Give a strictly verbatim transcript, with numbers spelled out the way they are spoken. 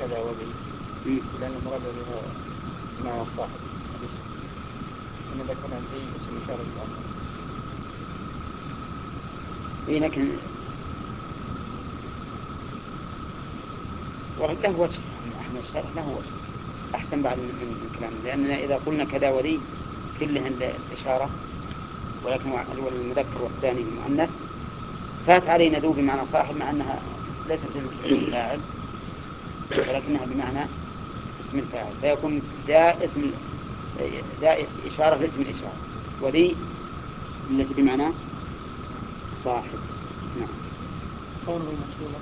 كذا وذي، لأن المراد بها مع الصاحب الاسم، إن ذكرنا ذي اسم إشارة الأمر. إيه لكن له وجه، أحمد الشارح له وجه أحسن بعد من, من كلامه، لأننا إذا قلنا كذا ولي كلهن الإشارة ولكن المذكر والثاني المؤنث فات علينا ذو بمعنى صاحب، مع أنها ليست اسم الفاعل ولكنها بمعنى اسم الفاعل، فيكون ذا اسم ذا إشارة لاسم الإشارة، وذي التي بمعنى صاحب. نعم. قوله موصولة